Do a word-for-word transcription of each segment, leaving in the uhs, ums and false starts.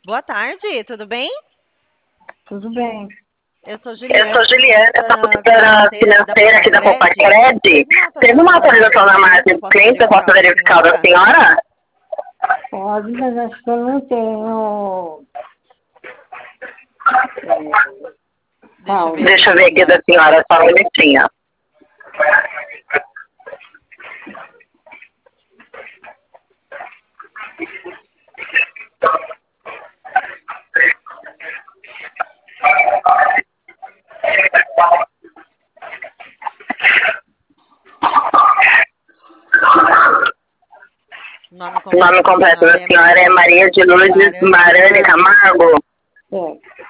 Boa tarde, tudo bem? Tudo bem. Eu sou Eu sou Juliana, Juliana, eu sou consultora consultora financeira aqui financeira aqui da da Poupa Compacred. Cred. Teve Teve uma uma atualização atualização na na margem margem do do cliente, cliente, eu eu posso posso verificar verificar da da senhora? senhora? Pode, mas acho que eu não tenho. Deixa eu ver aqui Deixa da eu ver aqui senhora, da só um senhora, só um minutinho. minutinho. Nome O nome completo da completo senhora da é senhora é Maria de Maria de Lourdes Lourdes Marane Marane Camargo. Camargo. É.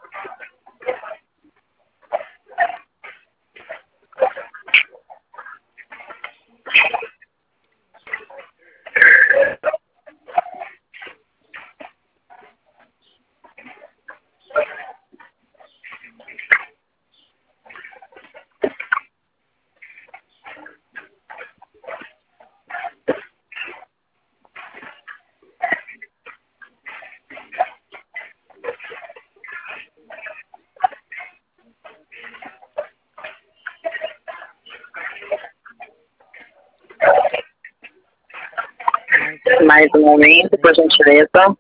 Mais um Mais um momento, momento, por por gentileza. gentileza.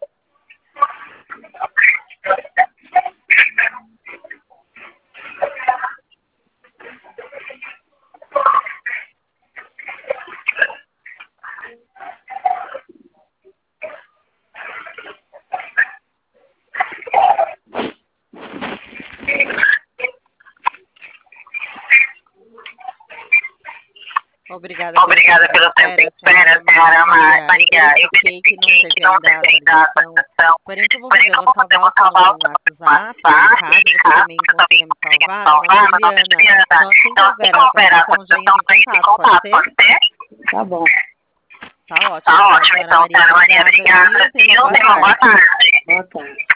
Obrigada pelo tempo Obrigada de pelo tempo de espera, espera, senhora senhora Maria. Eu Maria. Eu verifiquei que não verifiquei que teve não ainda a teve ainda a atualização. atualização. Porém, o que eu vou Porém, fazer? Eu vou como você salvar o vou seu salvar número o no seu WhatsApp. WhatsApp, Caso você caso também você também consiga me consiga me salvar, meu nome é salvar, meu nome é Juliana. Juliana. Então, assim que Então, assim houver que a houver a atualização, já atualização, entre em já entre em contato, pode contato, ser? pode ser? Tá bom. Tá ótimo, Tá então, ótimo, senhora então, Maria. senhora Maria. Obrigada, Obrigada, viu? Tenha uma viu? boa Tenha uma boa tarde. tarde. Boa tarde.